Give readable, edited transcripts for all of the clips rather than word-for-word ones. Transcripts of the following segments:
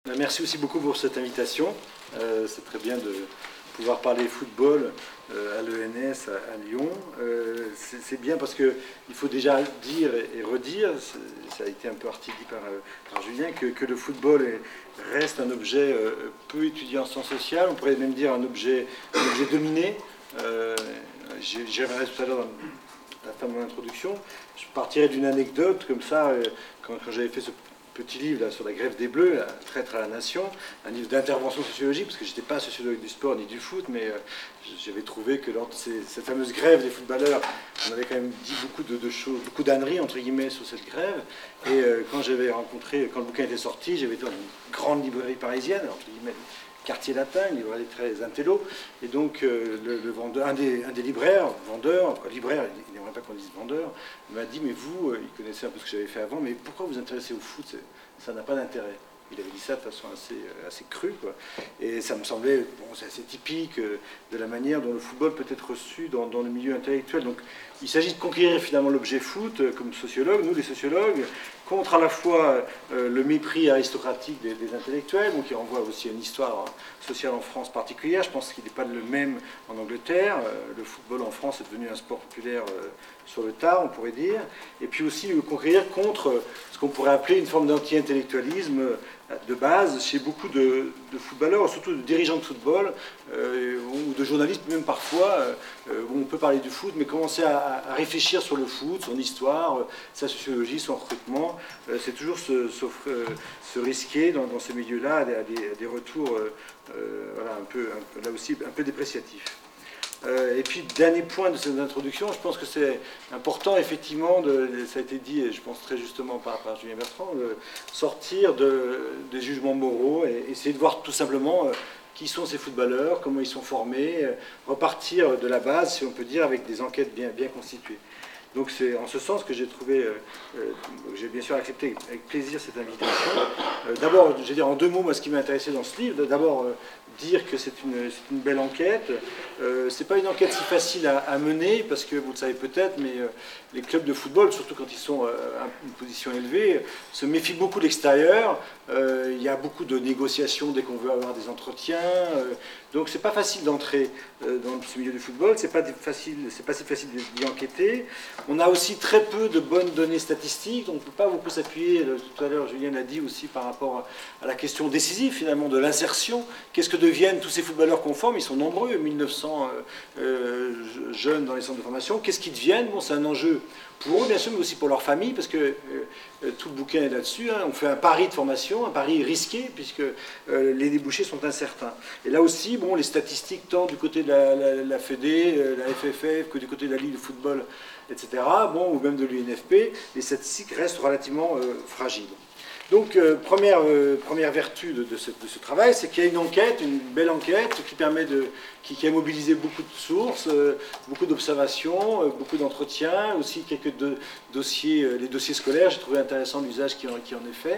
Merci aussi beaucoup pour cette invitation. C'est très bien de pouvoir parler football à l'ENS à Lyon. C'est bien parce qu'il faut déjà dire et redire, ça a été un peu articulé par Julien, que le football reste un objet peu étudié en sciences sociales, on pourrait même dire un objet dominé. J'y reviendrai tout à l'heure à la fin de mon introduction. Je partirai d'une anecdote comme ça, quand j'avais fait ce petit livre là, sur la grève des Bleus, là, Traître à la Nation, un livre d'intervention sociologique, parce que je n'étais pas sociologue du sport ni du foot, mais j'avais trouvé que lors de cette fameuse grève des footballeurs, on avait quand même dit beaucoup de choses, beaucoup d'âneries, entre guillemets, sur cette grève. Et quand le bouquin était sorti, j'avais été dans une grande librairie parisienne, entre guillemets, quartier latin, une librairie très intello, et donc le vendeur, un des libraires, libraire, il n'aimerait pas qu'on dise vendeur, m'a dit, mais vous, il connaissait un peu ce que j'avais fait avant, mais pourquoi vous intéressez au foot? Ça n'a pas d'intérêt. Il avait dit ça de façon assez crue, quoi. Et ça me semblait, bon, c'est assez typique de la manière dont le football peut être reçu dans le milieu intellectuel. Donc il s'agit de conquérir finalement l'objet foot comme sociologue, nous les sociologues, contre à la fois le mépris aristocratique des intellectuels, donc qui renvoie aussi à une histoire sociale en France particulière. Je pense qu'il n'est pas le même en Angleterre. Le football en France est devenu un sport populaire sur le tard, on pourrait dire. Et puis aussi le conquérir contre ce qu'on pourrait appeler une forme d'anti-intellectualisme de base chez beaucoup de footballeurs, surtout de dirigeants de football, ou de journalistes même parfois, où on peut parler du foot, mais commencer à réfléchir sur le foot, son histoire, sa sociologie, son recrutement, c'est toujours se risquer dans ces milieux-là à des retours voilà, là aussi un peu dépréciatifs. Et puis, dernier point de cette introduction, je pense que c'est important, effectivement, ça a été dit, et je pense très justement par Julien Bertrand, de sortir des jugements moraux et essayer de voir tout simplement qui sont ces footballeurs, comment ils sont formés, repartir de la base, si on peut dire, avec des enquêtes bien constituées. Donc c'est en ce sens que j'ai trouvé, j'ai bien sûr accepté avec plaisir cette invitation. D'abord, je vais dire en deux mots, moi, ce qui m'a intéressé dans ce livre. D'abord, dire que c'est une belle enquête. C'est pas une enquête si facile à mener, parce que vous le savez peut-être, mais les clubs de football, surtout quand ils sont à une position élevée, se méfient beaucoup de l'extérieur. Il y a beaucoup de négociations dès qu'on veut avoir des entretiens. Donc c'est pas facile d'entrer dans ce milieu du football, c'est pas si facile d'y enquêter. On a aussi très peu de bonnes données statistiques, donc on ne peut pas beaucoup s'appuyer, tout à l'heure Julien l'a dit aussi par rapport à la question décisive finalement de l'insertion. Qu'est-ce que deviennent tous ces footballeurs qu'on forme? Ils sont nombreux, 1900 jeunes dans les centres de formation. Qu'est-ce qu'ils deviennent? Bon, c'est un enjeu pour eux bien sûr, mais aussi pour leur famille, parce que tout le bouquin est là-dessus. Hein. On fait un pari de formation, un pari risqué, puisque les débouchés sont incertains. Et là aussi, bon, les statistiques, tant du côté de la Fédé, la FFF, que du côté de la Ligue de football, etc., bon, ou même de l'UNFP, les statistiques restent relativement fragiles. Donc, première vertu de ce travail, c'est qu'il y a une enquête, une belle enquête, qui a mobilisé beaucoup de sources, beaucoup d'observations, beaucoup d'entretiens, aussi quelques dossiers, les dossiers scolaires. J'ai trouvé intéressant l'usage qui en est fait.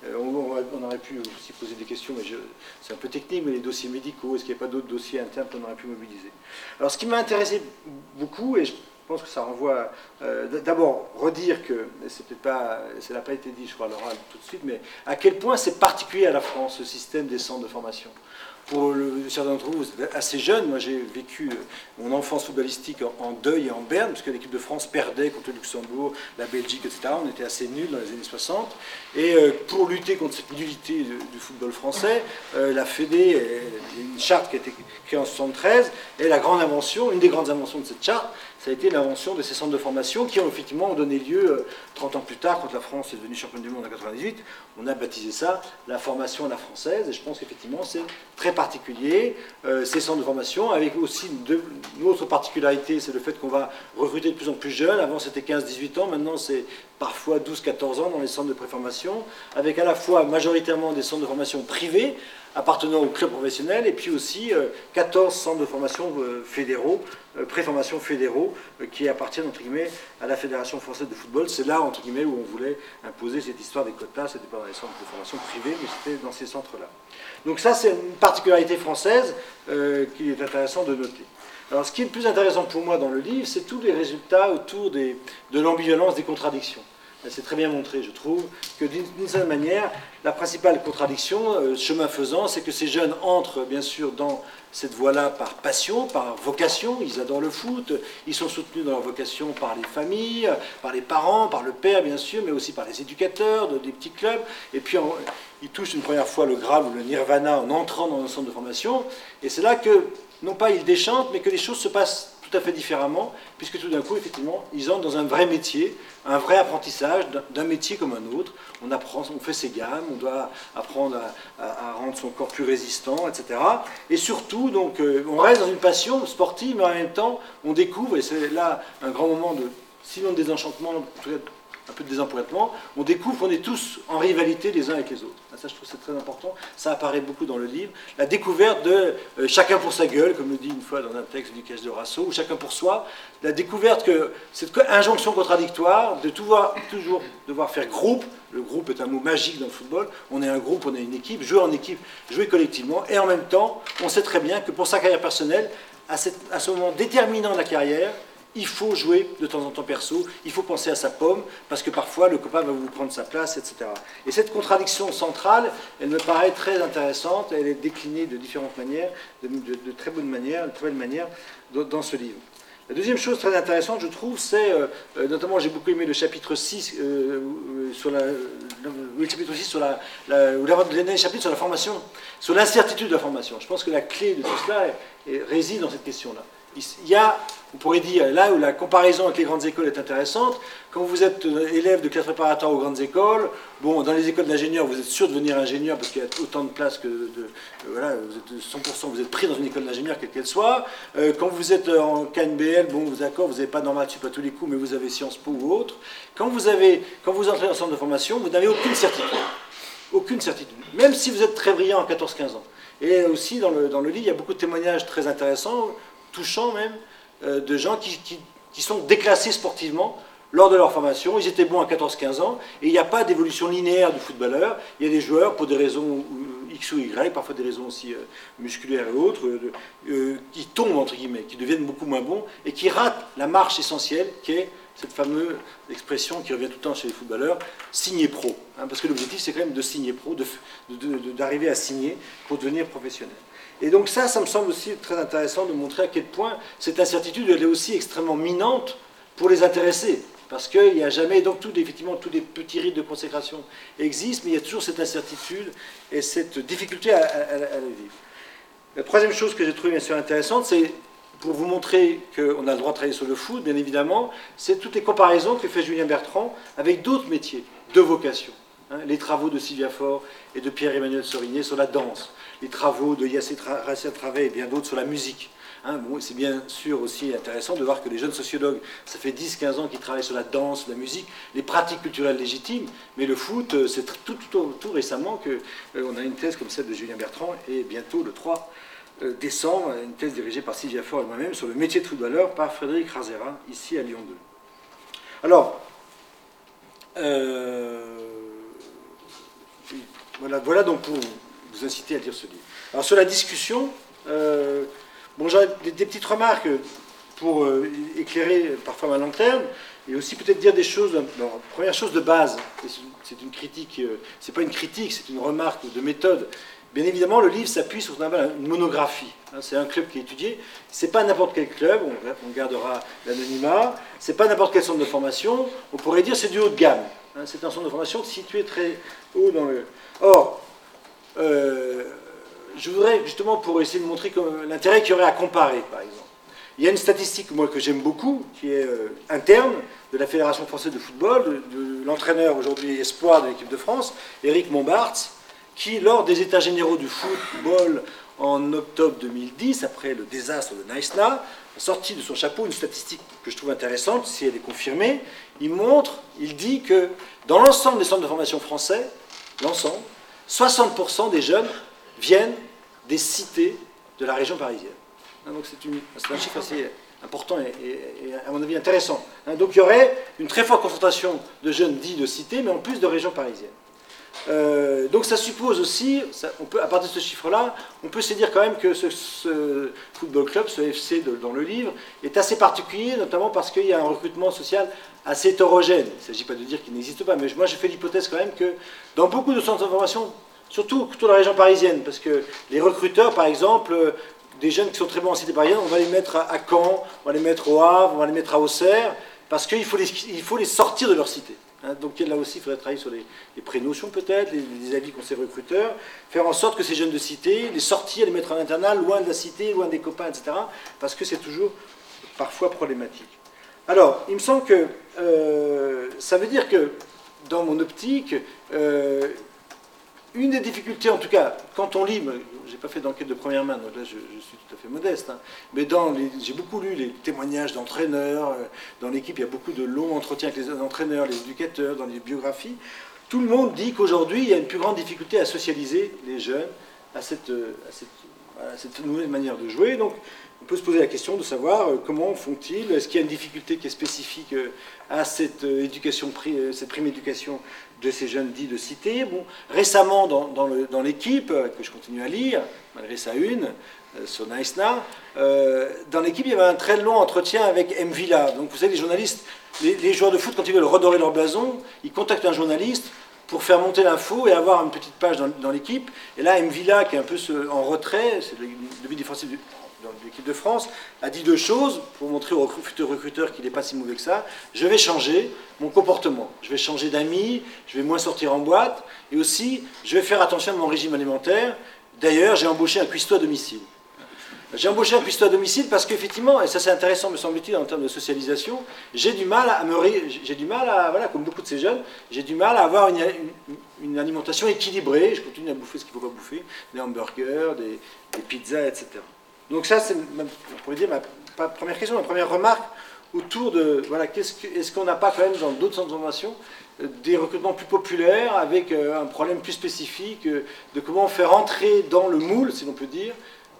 On aurait pu aussi poser des questions, mais c'est un peu technique, mais les dossiers médicaux, est-ce qu'il n'y a pas d'autres dossiers internes qu'on aurait pu mobiliser? Alors, ce qui m'a intéressé beaucoup, et je pense que ça renvoie d'abord redire que, ça n'a pas été dit, je crois, à l'oral tout de suite, mais à quel point c'est particulier à la France, ce système des centres de formation. Pour certains d'entre vous, vous êtes assez jeunes. Moi, j'ai vécu mon enfance footballistique en deuil et en berne, parce que l'équipe de France perdait contre le Luxembourg, la Belgique, etc. On était assez nuls dans les années 60. Et pour lutter contre cette nullité du football français, la Fédé, il y a une charte qui a été créée en 1973, et la grande invention, une des grandes inventions de cette charte, ça a été l'invention de ces centres de formation qui ont effectivement donné lieu, 30 ans plus tard, quand la France est devenue championne du monde en 1998, on a baptisé ça la formation à la française, et je pense qu'effectivement c'est très particulier, ces centres de formation, avec aussi une autre particularité, c'est le fait qu'on va recruter de plus en plus jeunes. Avant c'était 15-18 ans, maintenant c'est parfois 12-14 ans dans les centres de préformation, avec à la fois majoritairement des centres de formation privés, appartenant au club professionnel, et puis aussi 14 centres de formation fédéraux, préformation fédéraux, qui appartiennent entre guillemets à la Fédération française de football. C'est là entre guillemets où on voulait imposer cette histoire des quotas. C'était pas dans les centres de formation privés, mais c'était dans ces centres-là. Donc ça, c'est une particularité française qu'il est intéressant de noter. Alors ce qui est le plus intéressant pour moi dans le livre, c'est tous les résultats autour de l'ambivalence des contradictions. c'est très bien montré, je trouve, que d'une certaine manière, la principale contradiction, chemin faisant, c'est que ces jeunes entrent, bien sûr, dans cette voie-là par passion, par vocation. Ils adorent le foot, ils sont soutenus dans leur vocation par les familles, par les parents, par le père, bien sûr, mais aussi par les éducateurs des petits clubs. Et puis, ils touchent une première fois le Graal ou le Nirvana en entrant dans un centre de formation. Et c'est là que, non pas ils déchantent, mais que les choses se passent tout à fait différemment, puisque tout d'un coup, effectivement, ils entrent dans un vrai métier, un vrai apprentissage d'un métier comme un autre. On apprend, on fait ses gammes, on doit apprendre à rendre son corps plus résistant, etc. Et surtout, donc, on reste dans une passion sportive, mais en même temps, on découvre, et c'est là un grand moment de, sinon de désenchantement, un peu de désempournement, on découvre qu'on est tous en rivalité les uns avec les autres. Ça, je trouve que c'est très important. Ça apparaît beaucoup dans le livre. La découverte de chacun pour sa gueule, comme le dit une fois dans un texte du Cache de Rasso, ou chacun pour soi. La découverte que cette injonction contradictoire de toujours devoir faire groupe. Le groupe est un mot magique dans le football. On est un groupe, on est une équipe, jouer en équipe, jouer collectivement. Et en même temps, on sait très bien que pour sa carrière personnelle, à ce moment déterminant de la carrière, il faut jouer de temps en temps perso, il faut penser à sa pomme, parce que parfois le copain va vous prendre sa place, etc. Et cette contradiction centrale, elle me paraît très intéressante, elle est déclinée de différentes manières, de très bonnes manières, de très belles manières dans ce livre. La deuxième chose très intéressante, je trouve, c'est, notamment j'ai beaucoup aimé le chapitre 6, sur le chapitre 6 sur ou le dernier chapitre sur la formation, sur l'incertitude de la formation. Je pense que la clé de tout cela réside dans cette question-là. Il y a, on pourrait dire, là où la comparaison avec les grandes écoles est intéressante, quand vous êtes élève de classe préparatoire aux grandes écoles, bon, dans les écoles d'ingénieurs, vous êtes sûr de devenir ingénieur parce qu'il y a autant de places que voilà, vous êtes 100%, vous êtes pris dans une école d'ingénieur, quelle qu'elle soit. Quand vous êtes en KNBL, bon, d'accord, vous n'avez pas normal sup à tous les coups, mais vous avez Sciences Po ou autre. Quand vous entrez dans un centre de formation, vous n'avez aucune certitude. Aucune certitude. Même si vous êtes très brillant à 14-15 ans. Et aussi, dans le livre, il y a beaucoup de témoignages très intéressants, touchants même, de gens qui sont déclassés sportivement lors de leur formation. Ils étaient bons à 14-15 ans, et il n'y a pas d'évolution linéaire du footballeur. Il y a des joueurs, pour des raisons X ou Y, parfois des raisons aussi musculaires et autres, qui tombent, entre guillemets, qui deviennent beaucoup moins bons, et qui ratent la marche essentielle, qui est cette fameuse expression qui revient tout le temps chez les footballeurs, signer pro. Hein, parce que l'objectif, c'est quand même de signer pro, d'arriver à signer pour devenir professionnel. Et donc ça me semble aussi très intéressant de montrer à quel point cette incertitude, elle est aussi extrêmement minante pour les intéressés. Parce qu'il n'y a jamais, donc effectivement, tous les petits rites de consécration existent, mais il y a toujours cette incertitude et cette difficulté à la vivre. La troisième chose que j'ai trouvée bien sûr intéressante, c'est pour vous montrer qu'on a le droit de travailler sur le foot, bien évidemment, c'est toutes les comparaisons que fait Julien Bertrand avec d'autres métiers de vocation. Hein, les travaux de Sylvia Faure et de Pierre-Emmanuel Sorigné sur la danse, les travaux de Yacine Travet et bien d'autres sur la musique. Hein, bon, c'est bien sûr aussi intéressant de voir que les jeunes sociologues, ça fait 10-15 ans qu'ils travaillent sur la danse, la musique, les pratiques culturelles légitimes, mais le foot, c'est tout récemment qu'on a une thèse comme celle de Julien Bertrand, et bientôt, le 3 décembre, une thèse dirigée par Sylvia Faure et moi-même sur le métier de footballeur par Frédéric Razera, ici à Lyon 2. Alors, voilà donc pour vous inciter à lire ce livre. Alors sur la discussion, bon, j'aurais des petites remarques pour éclairer parfois ma lanterne, et aussi peut-être dire des choses. Alors, première chose de base, c'est une critique, c'est pas une critique, c'est une remarque de méthode. Bien évidemment, le livre s'appuie sur une monographie. C'est un club qui est étudié. C'est pas n'importe quel club, on gardera l'anonymat. C'est pas n'importe quel centre de formation. On pourrait dire c'est du haut de gamme. C'est un centre de formation situé très haut dans le... Or, je voudrais justement, pour essayer de montrer l'intérêt qu'il y aurait à comparer, par exemple. Il y a une statistique, moi, que j'aime beaucoup, qui est interne, de la Fédération française de football, de l'entraîneur aujourd'hui espoir de l'équipe de France, Éric Mombarts, qui, lors des états généraux du football en octobre 2010, après le désastre de Naïsna, a sorti de son chapeau une statistique que je trouve intéressante, si elle est confirmée. Il dit que dans l'ensemble des centres de formation français, 60% des jeunes viennent des cités de la région parisienne. Donc c'est un chiffre assez important et à mon avis intéressant. Donc il y aurait une très forte concentration de jeunes dits de cités, mais en plus de région parisienne. Donc ça suppose aussi, à partir de ce chiffre-là, on peut se dire quand même que ce football club, ce FC dans le livre, est assez particulier, notamment parce qu'il y a un recrutement social assez hétérogène. Il ne s'agit pas de dire qu'il n'existe pas, mais moi j'ai fait l'hypothèse quand même que dans beaucoup de centres de formation, surtout dans la région parisienne, parce que les recruteurs, par exemple, des jeunes qui sont très bons en cité parisienne, on va les mettre à Caen, on va les mettre au Havre, on va les mettre à Auxerre, parce qu'il faut les sortir de leur cité. Donc là aussi, il faudrait travailler sur les prénotions peut-être, les avis qu'ont ces recruteurs, faire en sorte que ces jeunes de cité, les sortir, les mettre en internat, loin de la cité, loin des copains, etc. Parce que c'est toujours parfois problématique. Alors, il me semble que ça veut dire que, dans mon optique, une des difficultés, en tout cas, quand on lit, je n'ai pas fait d'enquête de première main, donc là je suis tout à fait modeste, hein, mais j'ai beaucoup lu les témoignages d'entraîneurs, dans l'équipe il y a beaucoup de longs entretiens avec les entraîneurs, les éducateurs, dans les biographies. Tout le monde dit qu'aujourd'hui il y a une plus grande difficulté à socialiser les jeunes à cette nouvelle manière de jouer. Donc on peut se poser la question de savoir comment font-ils, est-ce qu'il y a une difficulté qui est spécifique à cette prime éducation de ces jeunes dits de cité. Bon, récemment, dans l'équipe, que je continue à lire, malgré sa une, sur Naïsna, dans l'équipe, il y avait un très long entretien avec M. Villa. Donc vous savez, les journalistes, les joueurs de foot, quand ils veulent redorer leur blason, ils contactent un journaliste pour faire monter l'info et avoir une petite page dans l'équipe. Et là, M. Villa, qui est un peu en retrait, c'est le but défensif de l'équipe de France, a dit deux choses pour montrer au futur recruteur qu'il n'est pas si mauvais que ça. Je vais changer mon comportement. Je vais changer d'amis, je vais moins sortir en boîte, et aussi, je vais faire attention à mon régime alimentaire. D'ailleurs, j'ai embauché un cuistot à domicile. J'ai embauché un cuistot à domicile parce qu'effectivement, et ça c'est intéressant me semble-t-il en termes de socialisation, j'ai du mal à, voilà, comme beaucoup de ces jeunes, j'ai du mal à avoir une alimentation équilibrée. Je continue à bouffer ce qu'il ne faut pas bouffer, des hamburgers, des pizzas, etc. Donc ça, c'est, on pourrait dire, ma première question, ma première remarque autour de, voilà, est-ce qu'on n'a pas quand même dans d'autres centres de formation des recrutements plus populaires avec un problème plus spécifique de comment faire entrer dans le moule, si l'on peut dire,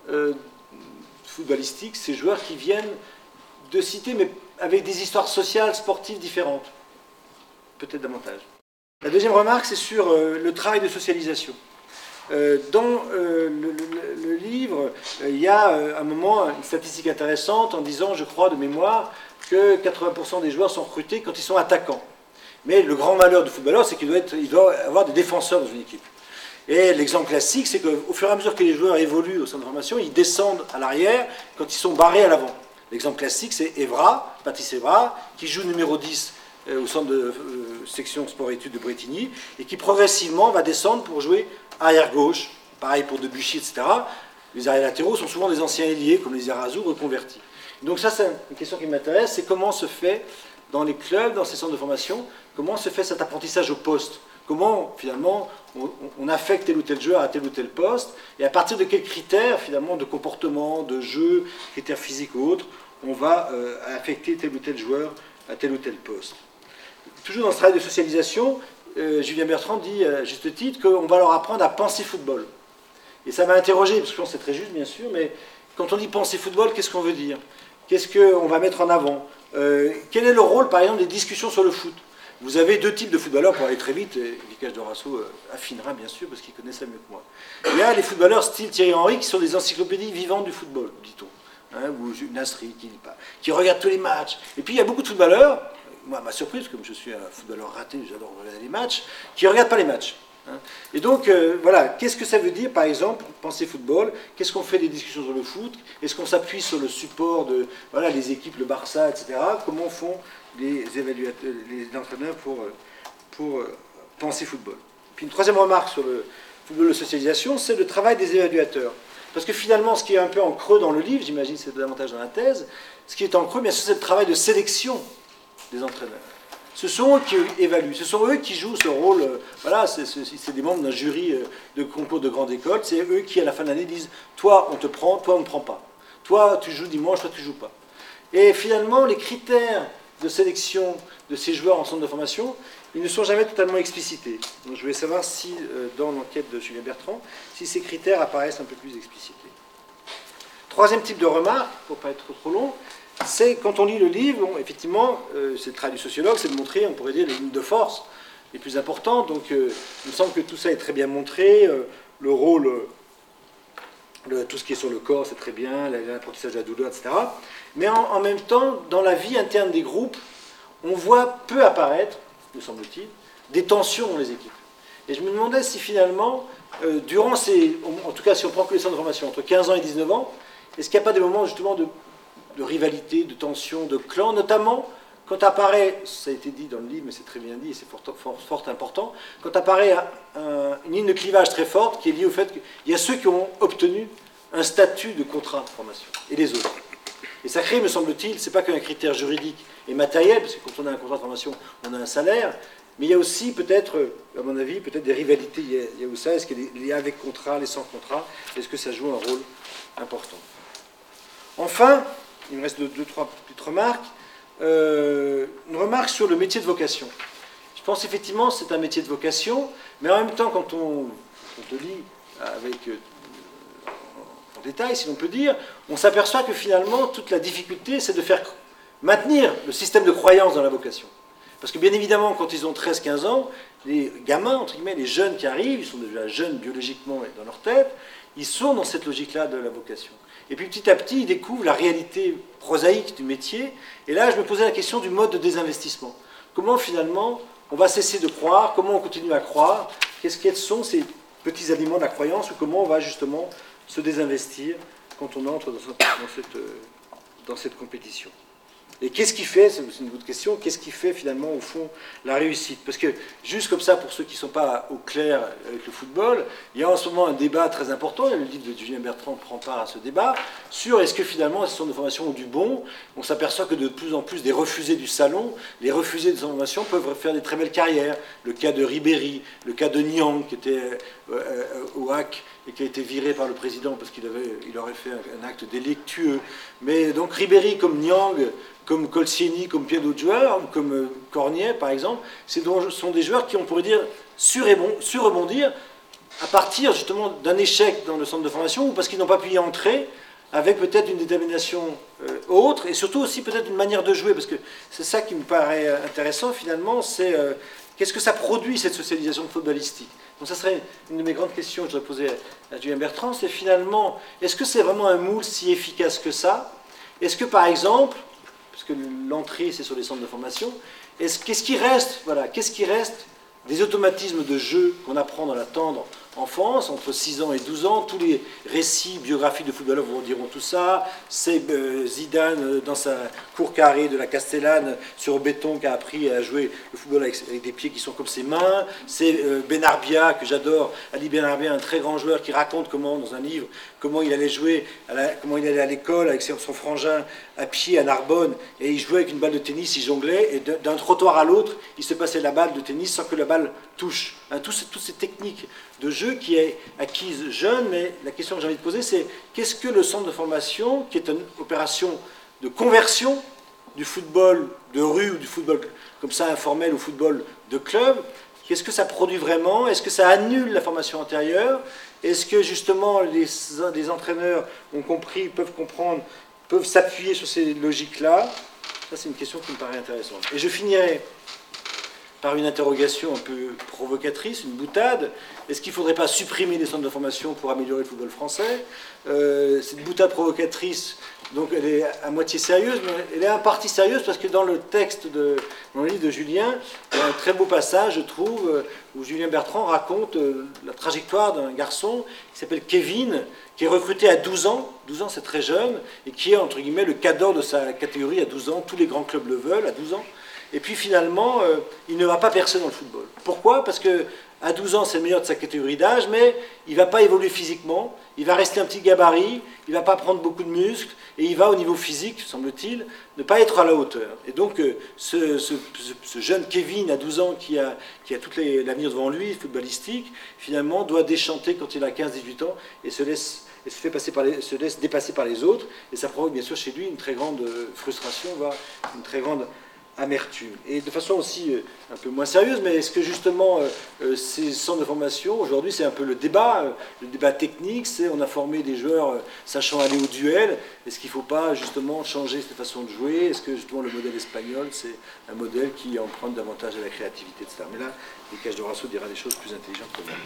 footballistique, ces joueurs qui viennent de cité, mais avec des histoires sociales, sportives différentes. Peut-être davantage. La deuxième remarque, c'est sur le travail de socialisation. Dans le livre, il y a à un moment une statistique intéressante en disant, je crois de mémoire, que 80% des joueurs sont recrutés quand ils sont attaquants. Mais le grand malheur du footballeur, c'est qu'il doit avoir des défenseurs dans une équipe. Et l'exemple classique, c'est qu'au fur et à mesure que les joueurs évoluent au centre de formation, ils descendent à l'arrière quand ils sont barrés à l'avant. L'exemple classique, c'est Evra, Patrice Evra, qui joue numéro 10 au centre de section sport-études de Bretigny, et qui progressivement va descendre pour jouer arrière-gauche, pareil pour Debuchy, etc. Les arrières latéraux sont souvent des anciens ailiers, comme les Arazu, reconvertis. Donc ça, c'est une question qui m'intéresse, c'est comment se fait, dans les clubs, dans ces centres de formation, comment se fait cet apprentissage au poste. Comment, finalement, on affecte tel ou tel joueur à tel ou tel poste, et à partir de quels critères, finalement, de comportement, de jeu, critères physiques ou autres, on va affecter tel ou tel joueur à tel ou tel poste. Toujours dans ce travail de socialisation, Julien Bertrand dit, à juste titre, qu'on va leur apprendre à penser football. Et ça m'a interrogé, parce que je pense que c'est très juste, bien sûr, mais quand on dit penser football, qu'est-ce qu'on veut dire? Qu'est-ce qu'on va mettre en avant? Quel est le rôle, par exemple, des discussions sur le foot? Vous avez deux types de footballeurs, pour aller très vite, et Vicage Dorasso affinera bien sûr, parce qu'il connaît ça mieux que moi. Il y a les footballeurs style Thierry Henry, qui sont des encyclopédies vivantes du football, dit-on. Hein, ou Nasri, qui regarde tous les matchs. Et puis il y a beaucoup de footballeurs, moi à ma surprise, comme je suis un footballeur raté, j'adore regarder les matchs, qui ne regardent pas les matchs. Hein. Et donc, voilà, qu'est-ce que ça veut dire, par exemple, penser football? Qu'est-ce qu'on fait des discussions sur le foot? Est-ce qu'on s'appuie sur le support de, voilà, les équipes, le Barça, etc. Comment font les entraîneurs pour penser football? Puis une troisième remarque sur le football de socialisation, c'est le travail des évaluateurs. Parce que finalement, ce qui est un peu en creux dans le livre, j'imagine c'est davantage dans la thèse, ce qui est en creux, bien sûr, c'est le travail de sélection des entraîneurs. Ce sont eux qui évaluent, ce sont eux qui jouent ce rôle, voilà, c'est des membres d'un jury de concours de grande école, c'est eux qui, à la fin de l'année, disent « toi, on te prend, toi, on ne te prend pas. Toi, tu joues dimanche, toi, tu ne joues pas. » Et finalement, les critères de sélection de ces joueurs en centre de formation, ils ne sont jamais totalement explicités. Donc je voulais savoir si, dans l'enquête de Julien Bertrand, si ces critères apparaissent un peu plus explicités. Troisième type de remarque, pour ne pas être trop long, c'est quand on lit le livre, bon, effectivement, c'est le travail du sociologue, c'est de montrer, on pourrait dire, les lignes de force les plus importants. Donc il me semble que tout ça est très bien montré. Le rôle, tout ce qui est sur le corps, c'est très bien, l'apprentissage de la douleur, etc. Mais en même temps, dans la vie interne des groupes, on voit peu apparaître, me semble-t-il, des tensions dans les équipes. Et je me demandais si finalement, durant en tout cas si on prend que les centres de formation, entre 15 ans et 19 ans, est-ce qu'il n'y a pas des moments justement de rivalité, de tension, de clan, notamment quand apparaît, ça a été dit dans le livre, mais c'est très bien dit, et c'est fort important, quand apparaît une ligne de clivage très forte qui est liée au fait qu'il y a ceux qui ont obtenu un statut de contrat de formation, et les autres. Et ça crée, me semble-t-il, c'est pas qu'un critère juridique et matériel, parce que quand on a un contrat de formation, on a un salaire, mais il y a aussi peut-être, à mon avis, peut-être des rivalités. Il y a où ça, est-ce qu'il y a des liens avec contrat, les sans contrat, est-ce que ça joue un rôle important? Enfin, il me reste deux, trois petites remarques. Une remarque sur le métier de vocation. Je pense effectivement que c'est un métier de vocation, mais en même temps, quand on te lit avec en détail, si l'on peut dire, on s'aperçoit que finalement, toute la difficulté, c'est de faire maintenir le système de croyance dans la vocation. Parce que bien évidemment, quand ils ont 13-15 ans, les gamins, entre guillemets, les jeunes qui arrivent, ils sont déjà jeunes biologiquement et dans leur tête, ils sont dans cette logique-là de la vocation. Et puis petit à petit, ils découvrent la réalité prosaïque du métier. Et là, je me posais la question du mode de désinvestissement. Comment finalement on va cesser de croire, comment on continue à croire, quels sont ces petits aliments de la croyance, ou comment on va justement se désinvestir quand on entre dans cette compétition. Et qu'est-ce qui fait, c'est une autre question, qu'est-ce qui fait finalement au fond la réussite? Parce que juste comme ça, pour ceux qui ne sont pas au clair avec le football, il y a en ce moment un débat très important, et le livre de Julien Bertrand prend part à ce débat, sur est-ce que finalement ces centres de formation ont du bon. On s'aperçoit que de plus en plus des refusés du salon, les refusés de formation peuvent faire des très belles carrières. Le cas de Ribéry, le cas de Niang, qui était au HAC et qui a été viré par le président parce qu'il aurait fait un acte délictueux. Mais donc Ribéry comme Niang, comme Colcieni, comme plein d'autres joueurs, ou comme Cornier par exemple, sont des joueurs qui, on pourrait dire, su rebondir à partir justement d'un échec dans le centre de formation, ou parce qu'ils n'ont pas pu y entrer, avec peut-être une détermination autre, et surtout aussi peut-être une manière de jouer, parce que c'est ça qui me paraît intéressant finalement, c'est qu'est-ce que ça produit cette socialisation footballistique. Donc ça serait une de mes grandes questions que je voudrais poser à Julien Bertrand, c'est finalement, est-ce que c'est vraiment un moule si efficace que ça? Est-ce que par exemple, parce que l'entrée c'est sur les centres de formation, qu'est-ce qui reste, voilà, qu'est-ce qui reste des automatismes de jeu qu'on apprend dans la tendre enfance, entre 6 ans et 12 ans, tous les récits biographiques de footballeurs vous diront tout ça. C'est Zidane dans sa cour carrée de la Castellane sur béton qui a appris à jouer le football avec des pieds qui sont comme ses mains. C'est Benarbia, que j'adore, Ali Benarbia, un très grand joueur qui raconte comment, dans un livre, comment il allait jouer, comment il allait à l'école avec son frangin à pied à Narbonne, et il jouait avec une balle de tennis, il jonglait, et d'un trottoir à l'autre, il se passait la balle de tennis sans que la balle touche. Hein, toutes ces techniques de jeu qui est acquise jeune, mais la question que j'ai envie de poser, c'est qu'est-ce que le centre de formation, qui est une opération de conversion du football de rue ou du football comme ça informel au football de club, qu'est-ce que ça produit vraiment? Est-ce que ça annule la formation antérieure? Est-ce que justement les entraîneurs ont compris, peuvent comprendre, peuvent s'appuyer sur ces logiques-là? Ça, c'est une question qui me paraît intéressante. Et je finirai par une interrogation un peu provocatrice, une boutade. Est-ce qu'il ne faudrait pas supprimer les centres de formation pour améliorer le football français? Cette boutade provocatrice, donc elle est à moitié sérieuse, mais elle est en partie sérieuse parce que dans le texte dans le livre de Julien, il y a un très beau passage, je trouve, où Julien Bertrand raconte la trajectoire d'un garçon qui s'appelle Kevin, qui est recruté à 12 ans. 12 ans, c'est très jeune, et qui est, entre guillemets, le cadre de sa catégorie à 12 ans. Tous les grands clubs le veulent à 12 ans. Et puis finalement, il ne va pas percer dans le football. Pourquoi? Parce qu'à 12 ans, c'est le meilleur de sa catégorie d'âge, mais il ne va pas évoluer physiquement, il va rester un petit gabarit, il ne va pas prendre beaucoup de muscles, et il va, au niveau physique, semble-t-il, ne pas être à la hauteur. Et donc, ce jeune Kevin, à 12 ans, qui a tout l'avenir devant lui, footballistique, finalement, doit déchanter quand il a 15-18 ans, et se laisse dépasser par les autres, et ça provoque bien sûr chez lui une très grande frustration, voire une très grande amertume. Et de façon aussi un peu moins sérieuse, mais est-ce que justement ces centres de formation, aujourd'hui c'est un peu le débat technique, c'est on a formé des joueurs sachant aller au duel, est-ce qu'il ne faut pas justement changer cette façon de jouer? Est-ce que justement le modèle espagnol c'est un modèle qui emprunte davantage à la créativité, etc. Mais là, Nicage Dorasso dira des choses plus intelligentes que moi.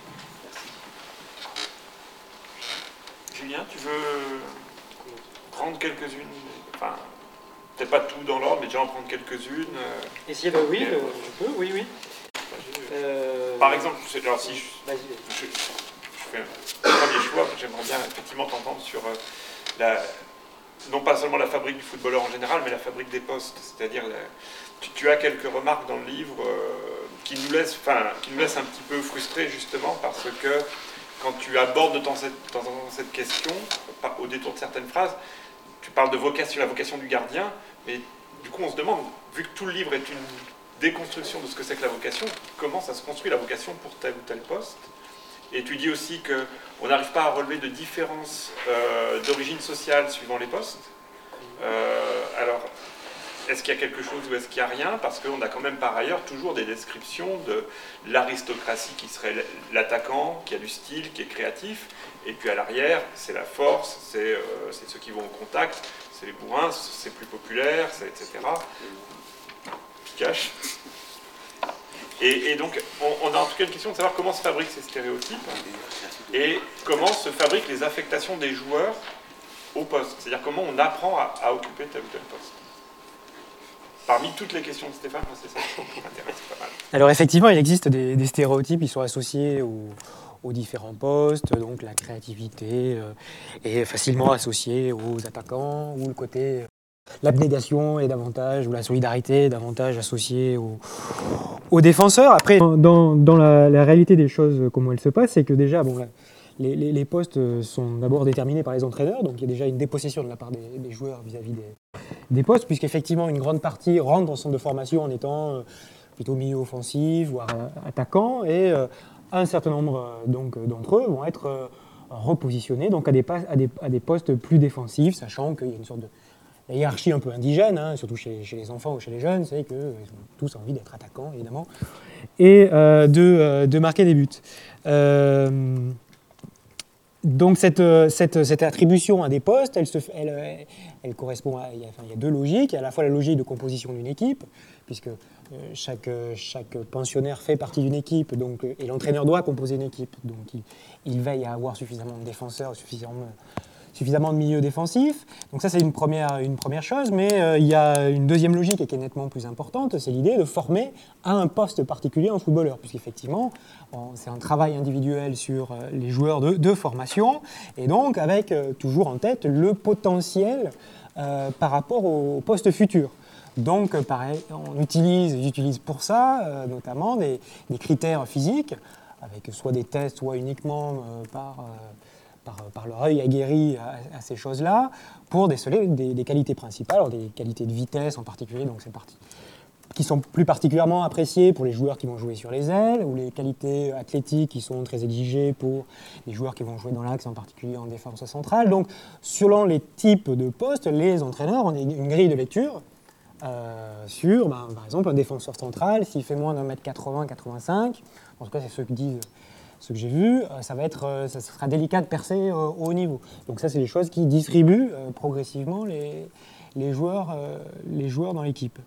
Merci. Julien, tu veux prendre quelques-unes, enfin, peut-être pas tout dans l'ordre, mais déjà en prendre quelques-unes. Essayer de... Oui, je peux, oui. Par exemple, alors si je fais un premier choix, j'aimerais bien effectivement t'entendre sur non pas seulement la fabrique du footballeur en général, mais la fabrique des postes. C'est-à-dire, tu as quelques remarques dans le livre qui nous laissent un petit peu frustrés justement parce que quand tu abordes de temps en temps cette question, au détour de certaines phrases, tu parles de la vocation du gardien, mais du coup on se demande, vu que tout le livre est une déconstruction de ce que c'est que la vocation, comment ça se construit la vocation pour tel ou tel poste? Et tu dis aussi qu'on n'arrive pas à relever de différences d'origine sociale suivant les postes. Alors, est-ce qu'il y a quelque chose ou est-ce qu'il n'y a rien? Parce qu'on a quand même par ailleurs toujours des descriptions de l'aristocratie qui serait l'attaquant, qui a du style, qui est créatif, et puis à l'arrière, c'est la force, c'est ceux qui vont au contact, c'est les bourrins, c'est plus populaire, etc. Cache. Et donc, on a en tout cas une question de savoir comment se fabriquent ces stéréotypes et comment se fabriquent les affectations des joueurs au poste. C'est-à-dire comment on apprend à occuper tel ou tel poste. Parmi toutes les questions de Stéphane, moi c'est ça qui m'intéresse pas mal. Alors effectivement, il existe des stéréotypes qui sont associés aux différents postes, donc la créativité est facilement associée aux attaquants, ou le côté l'abnégation est davantage, ou la solidarité est davantage associée aux défenseurs. Après, dans la réalité des choses, comment elles se passent, c'est que déjà, les postes sont d'abord déterminés par les entraîneurs, donc il y a déjà une dépossession de la part des joueurs vis-à-vis des postes, puisqu'effectivement une grande partie rentre dans le centre de formation en étant plutôt milieu offensif, voire attaquant, et un certain nombre d'entre eux vont être repositionnés donc à des postes plus défensifs, sachant qu'il y a une sorte de hiérarchie un peu indigène, hein, surtout chez les enfants ou chez les jeunes, c'est qu'ils ont tous envie d'être attaquants, évidemment, et de marquer des buts. Donc cette attribution à des postes, elle correspond il y a deux logiques. Il y a à la fois la logique de composition d'une équipe, puisque chaque pensionnaire fait partie d'une équipe, donc, et l'entraîneur doit composer une équipe. Donc il veille à avoir suffisamment de défenseurs, suffisamment de milieux défensifs. Donc ça, c'est une première chose, mais il y a une deuxième logique qui est nettement plus importante, c'est l'idée de former à un poste particulier un footballeur, puisqu'effectivement, c'est un travail individuel sur les joueurs de formation, et donc avec toujours en tête le potentiel par rapport au poste futur. Donc, pareil, j'utilise pour ça notamment des critères physiques, avec soit des tests, soit uniquement par leur œil aguerri à ces choses-là, pour déceler des qualités principales, alors des qualités de vitesse en particulier, donc c'est parti, qui sont plus particulièrement appréciées pour les joueurs qui vont jouer sur les ailes, ou les qualités athlétiques qui sont très exigées pour les joueurs qui vont jouer dans l'axe, en particulier en défense centrale. Donc, selon les types de postes, les entraîneurs ont une grille de lecture sur, par exemple, un défenseur central, s'il fait moins d'1m80, 85, en tout cas c'est ceux que disent ce que j'ai vu, ça sera délicat de percer au haut niveau. Donc ça, c'est des choses qui distribuent progressivement les joueurs dans l'équipe.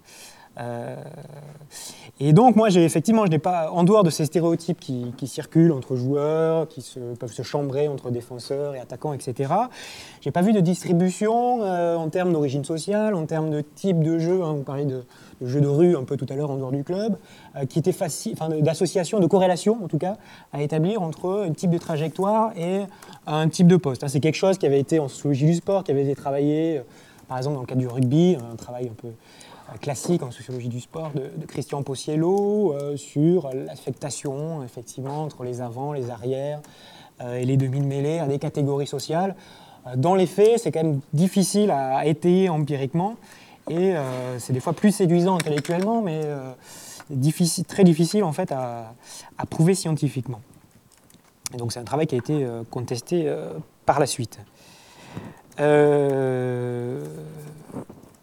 Et donc moi, je n'ai pas, en dehors de ces stéréotypes qui circulent entre joueurs, peuvent se chambrer entre défenseurs et attaquants, etc., je n'ai pas vu de distribution en termes d'origine sociale, en termes de type de jeu, hein, vous parlez de jeu de rue un peu tout à l'heure en dehors du club, qui était facile, d'association, de corrélation en tout cas, à établir entre un type de trajectoire et un type de poste. C'est quelque chose qui avait été en sociologie du sport, qui avait été travaillé, par exemple dans le cadre du rugby, un travail un peu classique en sociologie du sport de Christian Possiello sur l'affectation effectivement entre les avants, les arrières et les demi de mêlée à des catégories sociales. Dans les faits, c'est quand même difficile à étayer empiriquement et c'est des fois plus séduisant intellectuellement, mais très difficile en fait à prouver scientifiquement. Et donc c'est un travail qui a été contesté par la suite.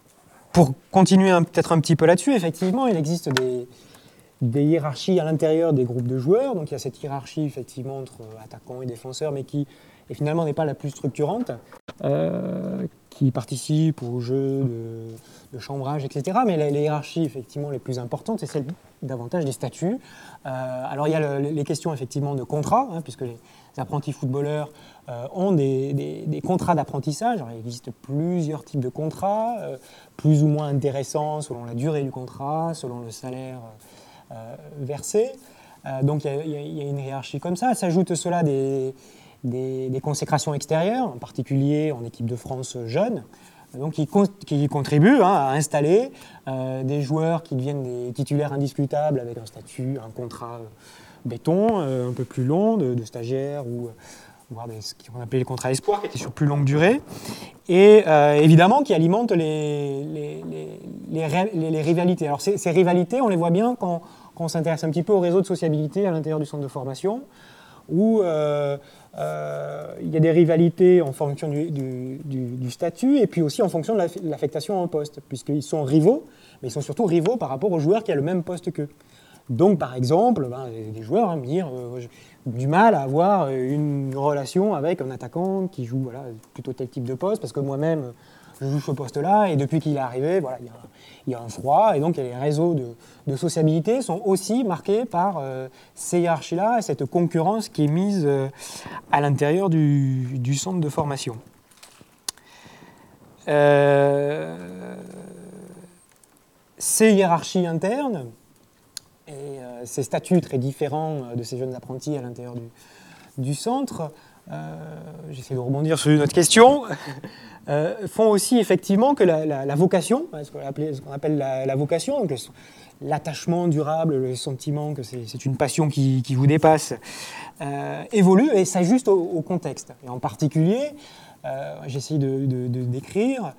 pour continuer peut-être un petit peu là-dessus, effectivement, il existe des hiérarchies à l'intérieur des groupes de joueurs. Donc il y a cette hiérarchie effectivement entre attaquants et défenseurs, mais qui et finalement n'est pas la plus structurante, qui participe au jeu de chambrage, etc. Mais les hiérarchies effectivement les plus importantes, c'est celle davantage des statuts. Alors il y a les questions effectivement de contrat, puisque les apprentis footballeurs ont des contrats d'apprentissage. Alors, il existe plusieurs types de contrats, plus ou moins intéressants selon la durée du contrat, selon le salaire versé. Donc il y a une hiérarchie comme ça. S'ajoute cela des consécrations extérieures, en particulier en équipe de France jeune, donc qui contribuent à installer des joueurs qui deviennent des titulaires indiscutables avec un statut, un contrat béton, un peu plus long, de stagiaires ou voire ce qu'on appelait les contrats espoirs, qui étaient sur plus longue durée, et évidemment qui alimentent les rivalités. Alors ces rivalités, on les voit bien quand on s'intéresse un petit peu au réseau de sociabilité à l'intérieur du centre de formation, où il y a des rivalités en fonction du statut et puis aussi en fonction de l'affectation en poste, puisqu'ils sont rivaux, mais ils sont surtout rivaux par rapport aux joueurs qui ont le même poste qu'eux. Donc, par exemple, des joueurs me dire du mal à avoir une relation avec un attaquant qui joue plutôt tel type de poste, parce que moi-même, je joue ce poste-là, et depuis qu'il est arrivé, il y a un froid, et donc les réseaux de sociabilité sont aussi marqués par ces hiérarchies-là, et cette concurrence qui est mise à l'intérieur du centre de formation. Ces hiérarchies internes, et ces statuts très différents de ces jeunes apprentis à l'intérieur du centre, j'essaie de rebondir sur une autre question, font aussi effectivement que la vocation, ce qu'on appelle la vocation, donc l'attachement durable, le sentiment que c'est une passion qui vous dépasse, évolue et s'ajuste au contexte. Et en particulier, j'essaie de décrire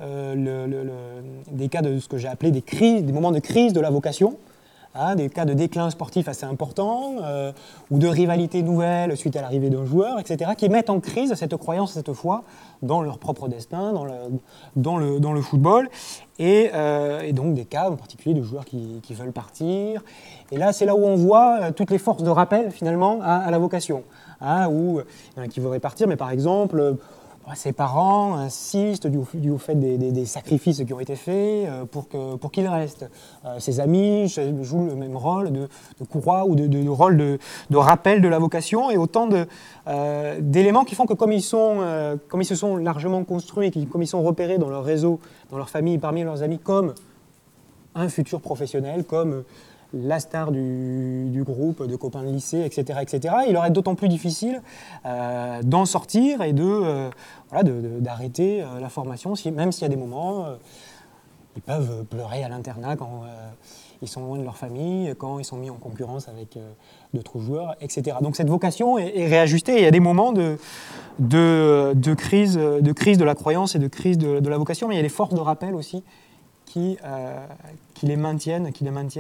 des cas de ce que j'ai appelé des moments de crise de la vocation, des cas de déclin sportif assez importants, ou de rivalité nouvelle suite à l'arrivée d'un joueur, etc., qui mettent en crise cette croyance, cette foi dans leur propre destin, dans le football, et donc des cas en particulier de joueurs qui veulent partir. Et là, c'est là où on voit toutes les forces de rappel, finalement, à la vocation, où il y en a qui voudraient partir, mais par exemple, ses parents insistent du fait des sacrifices qui ont été faits pour qu'il reste. Ses amis jouent le même rôle de courroie ou de rôle de rappel de la vocation, et autant d'éléments qui font que comme ils se sont largement construits, comme ils sont repérés dans leur réseau, dans leur famille, parmi leurs amis, comme un futur professionnel, comme la star du groupe, de copains de lycée, etc., etc., il leur est d'autant plus difficile d'en sortir et d'arrêter la formation, même s'il y a des moments, ils peuvent pleurer à l'internat quand ils sont loin de leur famille, quand ils sont mis en concurrence avec d'autres joueurs, etc. Donc cette vocation est réajustée, et il y a des moments de crise de la croyance et de crise de la vocation, mais il y a des forces de rappel aussi qui les maintiennent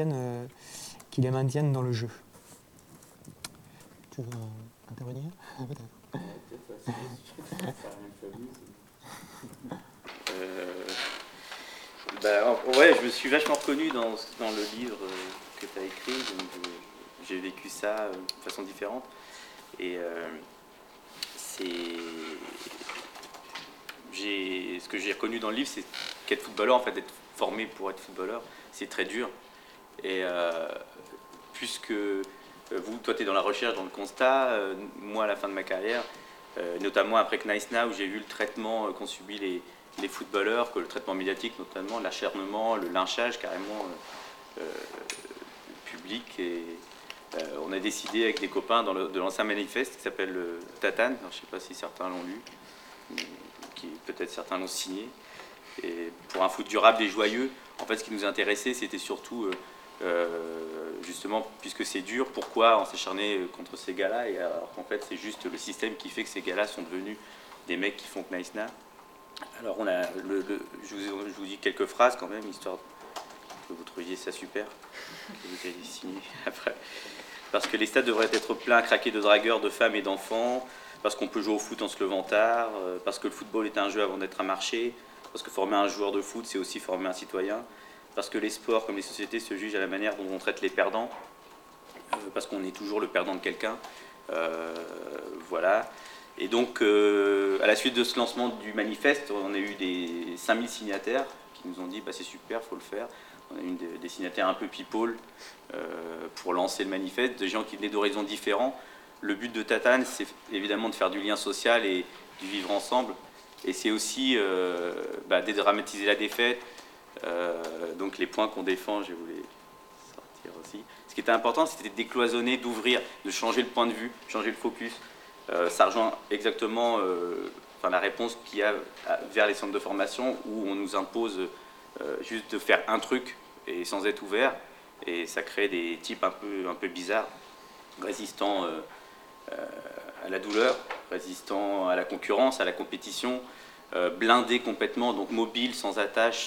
dans le jeu. Tu veux intervenir ? Ouais, je me suis vachement reconnu dans le livre que tu as écrit, donc j'ai vécu ça de façon différente. Et ce que j'ai reconnu dans le livre, c'est qu'être footballeur, en fait, être formé pour être footballeur, c'est très dur. Et puisque toi, tu es dans la recherche, dans le constat, moi, à la fin de ma carrière, notamment après Knysna, où j'ai vu le traitement qu'ont subi les footballeurs, que le traitement médiatique, notamment l'acharnement, le lynchage carrément public. Et on a décidé avec des copains de lancer un manifeste qui s'appelle Tatane. Alors, je ne sais pas si certains l'ont lu, peut-être certains l'ont signé. Et pour un foot durable et joyeux, en fait, ce qui nous intéressait, c'était surtout, justement, puisque c'est dur, pourquoi on s'acharnait contre ces gars-là, et alors qu'en fait, c'est juste le système qui fait que ces gars-là sont devenus des mecs qui font Knysna. Alors, je vous dis quelques phrases quand même, histoire que vous trouviez ça super, que vous ayez signé après. Parce que les stades devraient être pleins à craquer de dragueurs, de femmes et d'enfants, parce qu'on peut jouer au foot en se levant tard, parce que le football est un jeu avant d'être un marché, parce que former un joueur de foot, c'est aussi former un citoyen, parce que les sports, comme les sociétés, se jugent à la manière dont on traite les perdants, parce qu'on est toujours le perdant de quelqu'un. Voilà. Et donc, à la suite de ce lancement du manifeste, on a eu des 5000 signataires qui nous ont dit bah, c'est super, il faut le faire. On a eu des signataires un peu people pour lancer le manifeste, des gens qui venaient d'horizons différents. Le but de Tatane, c'est évidemment de faire du lien social et du vivre ensemble. Et c'est aussi dédramatiser la défaite. Donc les points qu'on défend, je voulais sortir aussi. Ce qui était important, c'était de décloisonner, d'ouvrir, de changer le point de vue, changer le focus. Ça rejoint exactement la réponse qu'il y a vers les centres de formation où on nous impose juste de faire un truc et sans être ouvert. Et ça crée des types un peu bizarres, résistants à la douleur, résistants à la concurrence, à la compétition, blindés complètement, donc mobiles, sans attache,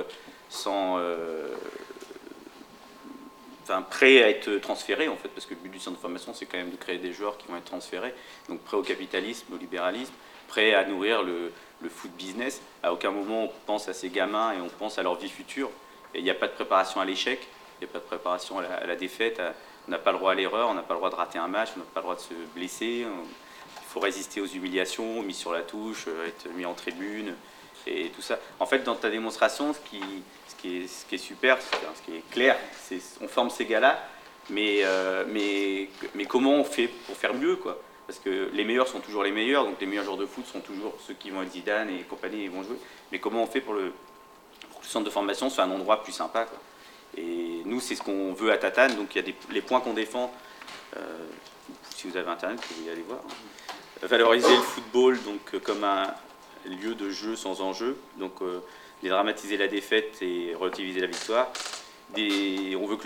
prêts à être transférés en fait, parce que le but du centre de formation c'est quand même de créer des joueurs qui vont être transférés, donc prêts au capitalisme, au libéralisme, prêts à nourrir le foot business. À aucun moment on pense à ces gamins et on pense à leur vie future, et il n'y a pas de préparation à l'échec, il n'y a pas de préparation à la défaite, on n'a pas le droit à l'erreur, on n'a pas le droit de rater un match, on n'a pas le droit de se blesser, il faut résister aux humiliations, mis sur la touche, être mis en tribune, et tout ça. En fait, dans ta démonstration, ce qui est super, ce qui est clair, c'est on forme ces gars-là, mais comment on fait pour faire mieux, quoi? Parce que les meilleurs sont toujours les meilleurs, donc les meilleurs joueurs de foot sont toujours ceux qui vont être Zidane et compagnie, ils vont jouer. Mais comment on fait pour que le centre de formation soit un endroit plus sympa, quoi? Et nous, c'est ce qu'on veut à Tatane, donc il y a les points qu'on défend. Si vous avez Internet, vous pouvez y aller voir. Valoriser le football donc, comme un lieu de jeu sans enjeu, donc dédramatiser la défaite et relativiser la victoire. On veut que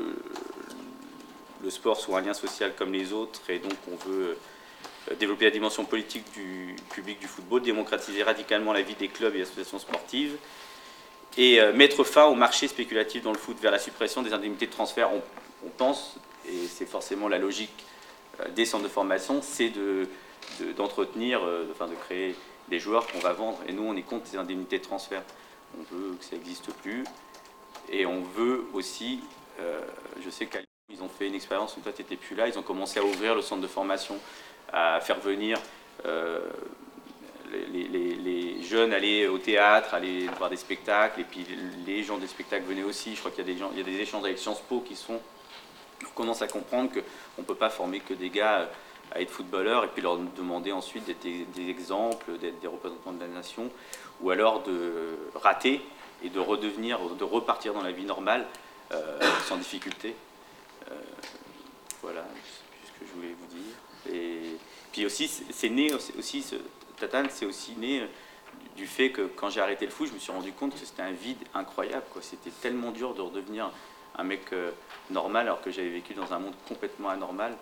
le sport soit un lien social comme les autres, et donc on veut développer la dimension politique du public du football, démocratiser radicalement la vie des clubs et associations sportives, et mettre fin au marché spéculatif dans le foot vers la suppression des indemnités de transfert. On pense, et c'est forcément la logique des centres de formation, c'est d'entretenir, de créer des joueurs qu'on va vendre. Et nous, on est contre ces indemnités de transfert. On veut que ça n'existe plus. Et on veut aussi, je sais qu'à Lyon, ils ont fait une expérience où toi, tu n'étais plus là, ils ont commencé à ouvrir le centre de formation, à faire venir les jeunes aller au théâtre, aller voir des spectacles, et puis les gens des spectacles venaient aussi. Je crois qu'il y a des échanges avec Sciences Po qui sont... On commence à comprendre qu'on ne peut pas former que des gars à être footballeurs et puis leur demander ensuite d'être des exemples, d'être des représentants de la nation, ou alors de rater et de repartir dans la vie normale sans difficulté. Voilà, c'est ce que je voulais vous dire. Et puis aussi, c'est né aussi, Tatane, c'est aussi né du fait que quand j'ai arrêté le foot, je me suis rendu compte que c'était un vide incroyable, quoi. C'était tellement dur de redevenir un mec normal alors que j'avais vécu dans un monde complètement anormal.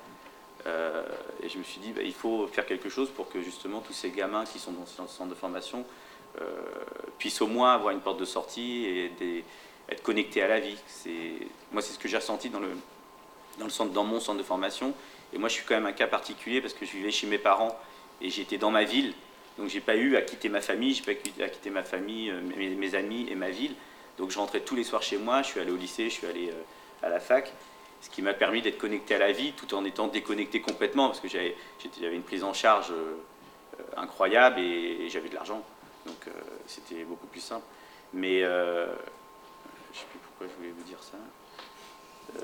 Et je me suis dit, il faut faire quelque chose pour que justement tous ces gamins qui sont dans ce centre de formation puissent au moins avoir une porte de sortie et être connectés à la vie. Moi, c'est ce que j'ai ressenti dans mon centre de formation. Et moi, je suis quand même un cas particulier parce que je vivais chez mes parents et j'étais dans ma ville. Donc, j'ai pas eu à quitter ma famille, j'ai pas eu à quitter ma famille, mes amis et ma ville. Donc, je rentrais tous les soirs chez moi, je suis allé au lycée, je suis allé à la fac. Ce qui m'a permis d'être connecté à la vie tout en étant déconnecté complètement parce que j'avais une prise en charge incroyable et j'avais de l'argent. Donc c'était beaucoup plus simple. Mais je ne sais plus pourquoi je voulais vous dire ça.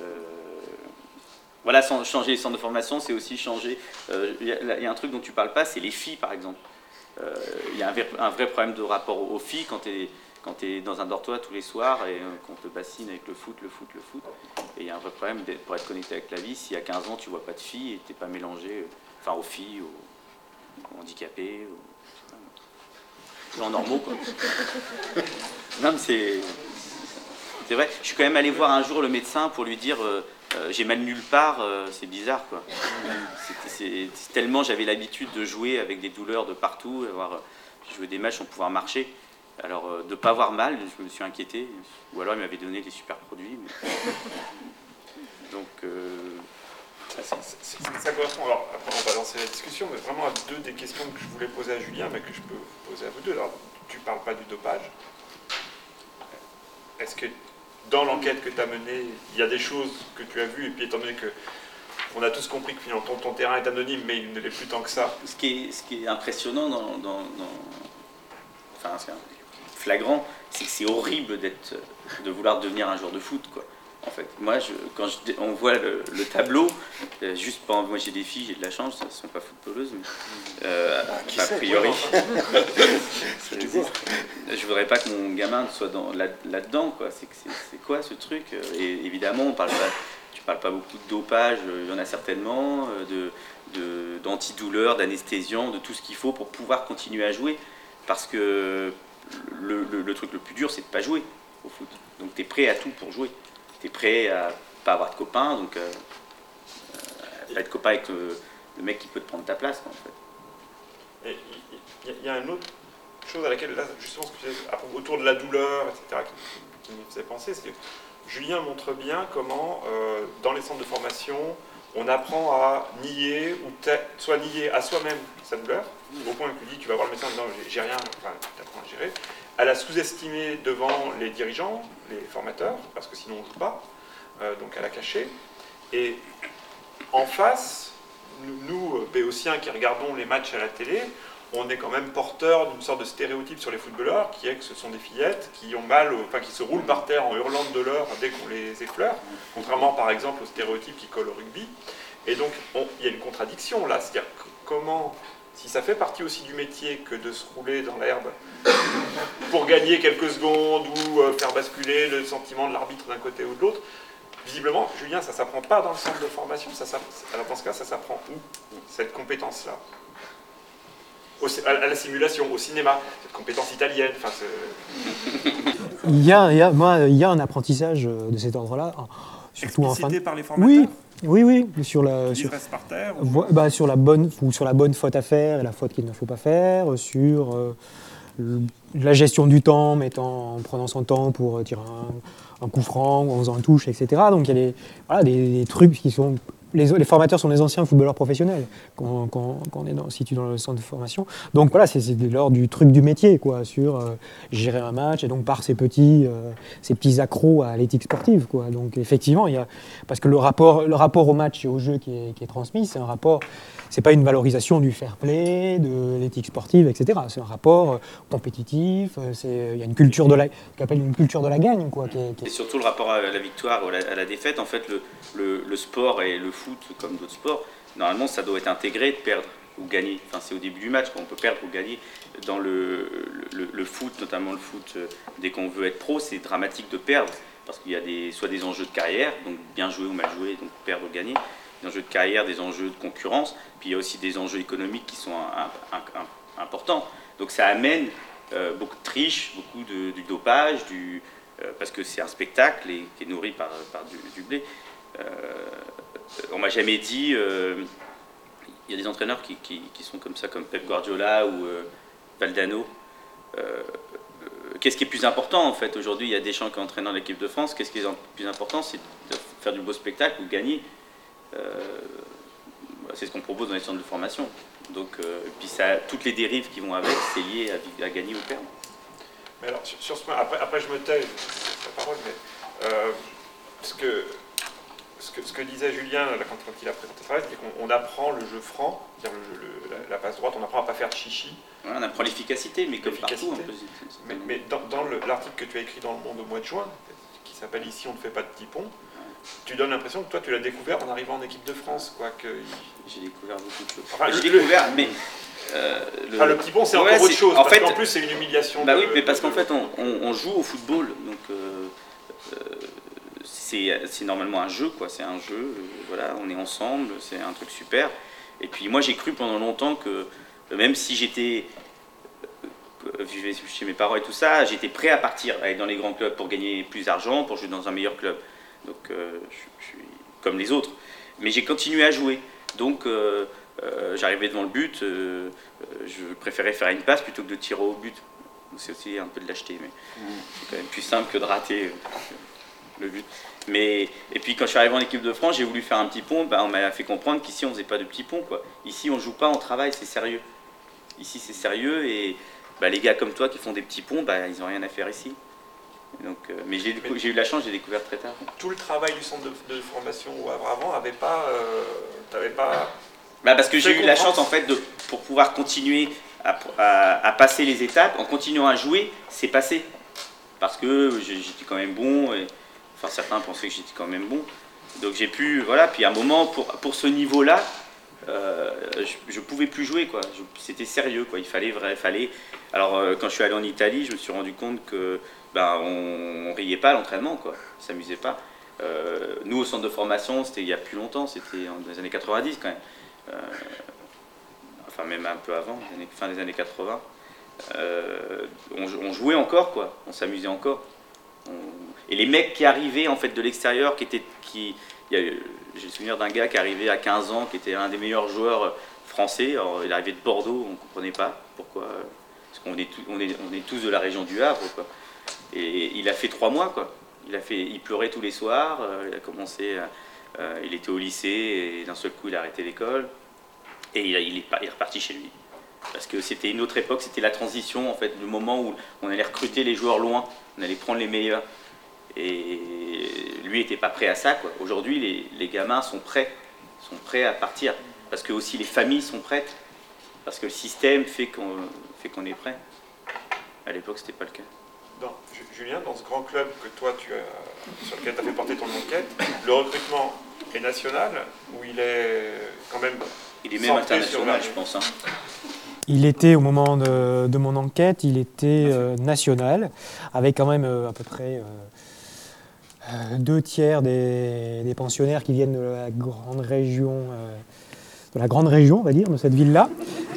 Voilà, changer les centres de formation, c'est aussi changer... Il y a un truc dont tu ne parles pas, c'est les filles par exemple. Il y a un vrai problème de rapport aux filles quand tu es dans un dortoir tous les soirs et qu'on te bassine avec le foot. Et il y a un vrai problème pour être connecté avec la vie. Si à 15 ans, tu ne vois pas de filles et tu n'es pas mélangé aux filles, aux handicapés, aux gens normaux, quoi. Non, mais c'est vrai. Je suis quand même allé voir un jour le médecin pour lui dire j'ai mal nulle part, c'est bizarre, quoi. C'est tellement j'avais l'habitude de jouer avec des douleurs de partout, jouer des matchs sans pouvoir marcher. Alors, de ne pas avoir mal, je me suis inquiété. Ou alors, il m'avait donné des super produits. Mais... Donc, ça correspond. Alors, après, on va lancer la discussion, mais vraiment à deux des questions que je voulais poser à Julien, mais que je peux poser à vous deux. Alors, tu ne parles pas du dopage. Est-ce que dans l'enquête que tu as menée, il y a des choses que tu as vues, et puis étant donné qu'on a tous compris que finalement ton terrain est anonyme, mais il ne l'est plus tant que ça. Ce qui est impressionnant enfin, c'est flagrant, c'est que c'est horrible de vouloir devenir un joueur de foot, quoi. En fait, moi, quand on voit le tableau, juste pendant moi j'ai des filles, j'ai de la chance, elles ne sont pas footballeuses, mais a priori, je voudrais pas que mon gamin soit là-dedans, quoi. C'est quoi ce truc? Et évidemment, tu parles pas beaucoup de dopage, il y en a certainement, d'antidouleurs, d'anesthésiants, de tout ce qu'il faut pour pouvoir continuer à jouer, parce que le truc le plus dur, c'est de pas jouer au foot. Donc tu es prêt à tout pour jouer. Tu es prêt à pas avoir de copains, donc pas être copain avec le mec qui peut te prendre ta place, quoi, en fait. Et il y a une autre chose à laquelle, là, justement, ce que tu disais, autour de la douleur, etc., qui me faisait penser, c'est que Julien montre bien comment, dans les centres de formation, on apprend à nier, ou soit nier à soi-même sa douleur, au point que tu dis, tu vas voir le médecin en disant, j'ai rien, enfin, tu apprends à gérer, à la sous-estimer devant les dirigeants, les formateurs, parce que sinon on ne joue pas, donc à la cacher. Et en face, nous, béotiens qui regardons les matchs à la télé, on est quand même porteur d'une sorte de stéréotype sur les footballeurs, qui est que ce sont des fillettes qui ont mal, enfin qui se roulent par terre en hurlant de douleur dès qu'on les effleure, contrairement par exemple au stéréotype qui colle au rugby. Et donc il y a une contradiction là, c'est-à-dire comment, si ça fait partie aussi du métier que de se rouler dans l'herbe pour gagner quelques secondes ou faire basculer le sentiment de l'arbitre d'un côté ou de l'autre, visiblement, Julien, ça ne s'apprend pas dans le centre de formation, alors dans ce cas, ça s'apprend où, cette compétence-là? À la simulation, au cinéma, cette compétence italienne. Enfin, il y a un apprentissage de cet ordre-là, surtout en fin de... par les formateurs. Oui, sur la par terre, sur la bonne faute à faire et la faute qu'il ne faut pas faire, sur la gestion du temps, en prenant son temps pour tirer un coup franc ou en faisant un touche, etc. Donc il y a des trucs qui sont... Les formateurs sont des anciens footballeurs professionnels quand on est situé dans le centre de formation. Donc voilà, c'est l'ordre du truc du métier, quoi, sur gérer un match et donc par ces petits accros à l'éthique sportive, quoi. Donc effectivement, parce que le rapport au match et au jeu qui est transmis, c'est un rapport. C'est pas une valorisation du fair play, de l'éthique sportive, etc. C'est un rapport compétitif. Il y a une culture qu'on appelle une culture de la gagne, quoi. Et surtout le rapport à la victoire ou à la défaite. En fait, le sport et le foot, comme d'autres sports, normalement, ça doit être intégré de perdre ou gagner. Enfin, c'est au début du match qu'on peut perdre ou gagner. Dans le foot, notamment le foot, dès qu'on veut être pro, c'est dramatique de perdre parce qu'il y a soit des enjeux de carrière, donc bien jouer ou mal jouer, donc perdre ou gagner. Des enjeux de carrière, des enjeux de concurrence, puis il y a aussi des enjeux économiques qui sont importants. Donc ça amène beaucoup de triche, beaucoup du dopage, parce que c'est un spectacle et qui est nourri par du blé. On m'a jamais dit, il y a des entraîneurs qui sont comme ça, comme Pep Guardiola ou Valdano. Qu'est-ce qui est plus important en fait? Aujourd'hui, il y a Deschamps qui est entraîneur de l'équipe de France. Qu'est-ce qui est plus important? C'est de faire du beau spectacle ou gagner. C'est ce qu'on propose dans les centres de formation. Donc, puis toutes les dérives qui vont avec, c'est lié à gagner ou perdre. Mais alors, sur ce point, après je me tais, c'est la parole, mais ce que disait Julien là, quand il a présenté ça, c'est qu'on apprend le jeu franc, c'est-à-dire la passe droite, on apprend à ne pas faire de chichi. Ouais, on apprend l'efficacité, mais comme partout. Un peu, mais dans l'article que tu as écrit dans Le Monde au mois de juin, qui s'appelle « Ici on ne fait pas de petits ponts », tu donnes l'impression que toi tu l'as découvert en arrivant en équipe de France, quoi. J'ai découvert beaucoup de choses. Enfin, j'ai découvert, mais le petit pont c'est encore autre chose. Parce qu'en plus c'est une humiliation. Bah oui, mais parce qu'en fait on joue au football, donc c'est normalement un jeu, quoi. C'est un jeu. Voilà, on est ensemble, c'est un truc super. Et puis moi j'ai cru pendant longtemps que même si j'étais vivais chez mes parents et tout ça, j'étais prêt à partir, à aller dans les grands clubs pour gagner plus d'argent, pour jouer dans un meilleur club. Donc je suis comme les autres. Mais j'ai continué à jouer. Donc j'arrivais devant le but, je préférais faire une passe plutôt que de tirer au but. C'est aussi un peu de lâcheté, mais c'est quand même plus simple que de rater le but. Et puis quand je suis arrivé en équipe de France, j'ai voulu faire un petit pont, on m'a fait comprendre qu'ici on ne faisait pas de petits ponts, quoi. Ici on ne joue pas, on travaille, c'est sérieux. Ici c'est sérieux et les gars comme toi qui font des petits ponts, ils n'ont rien à faire ici. Donc, mais j'ai eu la chance, j'ai découvert très tard. Tout le travail du centre de formation au Havre avant avait pas, t'avais pas. Parce que j'ai eu la chance en fait pour pouvoir continuer à passer les étapes en continuant à jouer, c'est passé parce que j'étais quand même bon. Enfin, certains pensaient que j'étais quand même bon. Donc j'ai pu, voilà. Puis à un moment pour ce niveau-là, je pouvais plus jouer quoi. C'était sérieux quoi. Il fallait. Alors quand je suis allé en Italie, je me suis rendu compte que on riait pas à l'entraînement quoi. On s'amusait pas. Nous au centre de formation, c'était il y a plus longtemps, c'était dans les années 90 quand même. Enfin même un peu avant, fin des années 80. On jouait encore quoi. On s'amusait encore. Et les mecs qui arrivaient en fait de l'extérieur, j'ai le souvenir d'un gars qui arrivait à 15 ans, qui était un des meilleurs joueurs français. Alors, il arrivait de Bordeaux, on ne comprenait pas pourquoi. Parce qu'on est tous de la région du Havre, quoi. Et il a fait 3 mois, quoi. Il pleurait tous les soirs. Il était au lycée et d'un seul coup, il a arrêté l'école. Et il est reparti chez lui. Parce que c'était une autre époque, c'était la transition, en fait, le moment où on allait recruter les joueurs loin, on allait prendre les meilleurs. Et lui n'était pas prêt à ça, quoi. Aujourd'hui, les gamins sont prêts à partir. Parce que aussi les familles sont prêtes. Parce que le système fait qu'on est prêt. À l'époque, c'était pas le cas. Julien, dans ce grand club que toi, sur lequel tu as fait porter ton enquête, le recrutement est national ou il est quand même... Il est même international, je pense. Hein. Il était, au moment de mon enquête, il était national, avec quand même à peu près 2/3 des pensionnaires qui viennent de la grande région, on va dire, de cette ville-là.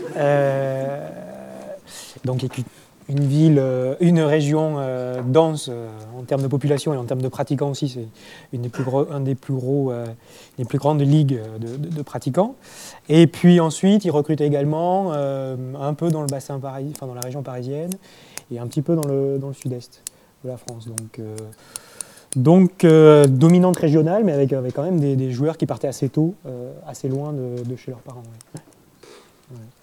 Donc une région dense en termes de population et en termes de pratiquants aussi, c'est une des plus grandes ligues de pratiquants. Et puis ensuite, ils recrutent également un peu dans le bassin parisien, enfin dans la région parisienne, et un petit peu dans le sud-est de la France. Donc dominante régionale, mais avec quand même des joueurs qui partaient assez tôt, assez loin de chez leurs parents. Ouais. Ouais.